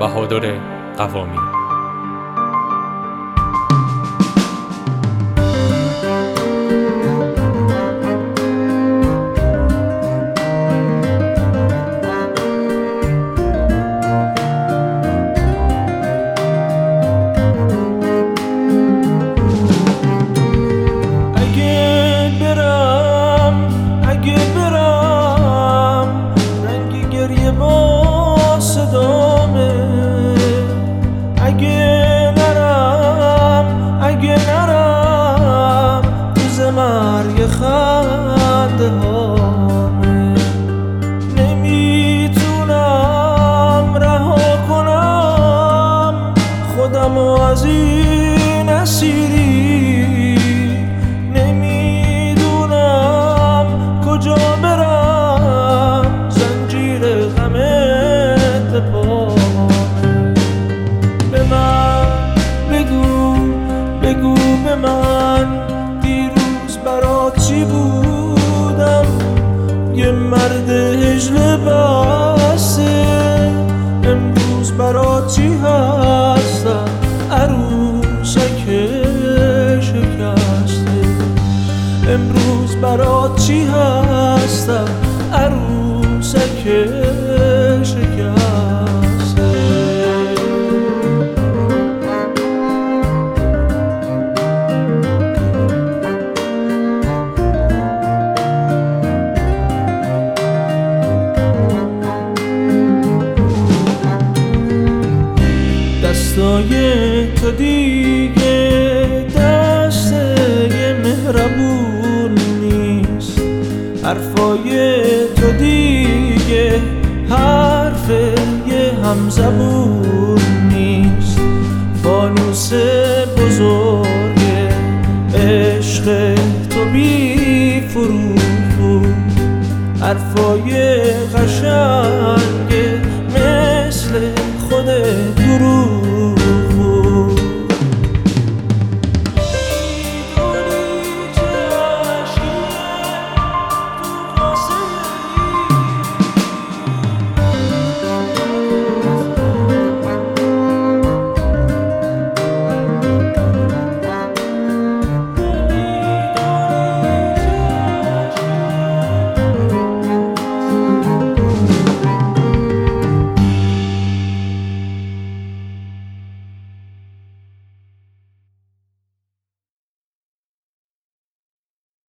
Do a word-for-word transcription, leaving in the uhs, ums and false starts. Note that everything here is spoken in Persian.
بهادر قوامی. مرگ خنده هامه نمیتونم رها کنم خودمو از این اسیری، نمیدونم کجا برم، زنجیر غمت پامه. به من بگو بگو به من برات چی بودم، یه مرد هجله بسته، امروز برات چی هستم، عروسک شکسته. امروز برات چی هستم، عروسک شکسته. دستای تو دیگه دسته مهربون نیست، حرفای تو دیگه حرف یه همزبون نیست. فانوس بزرگ عشق تو بی فروغ بود، حرفای قشنگ